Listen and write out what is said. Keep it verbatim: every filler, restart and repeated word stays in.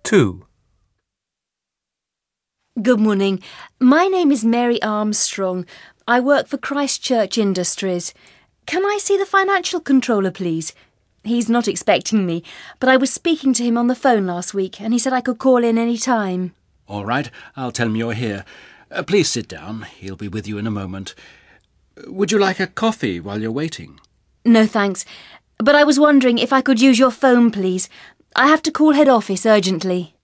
two. Good morning. My name is Mary Armstrong. I work for Christchurch Industries. Can I see the financial controller, please? He's not expecting me, but I was speaking to him on the phone last week and he said I could call in any time. All right, I'll tell him you're here. Uh, please sit down. He'll be with you in a moment. Would you like a coffee while you're waiting? No, thanks. But I was wondering if I could use your phone, please. I have to call head office urgently.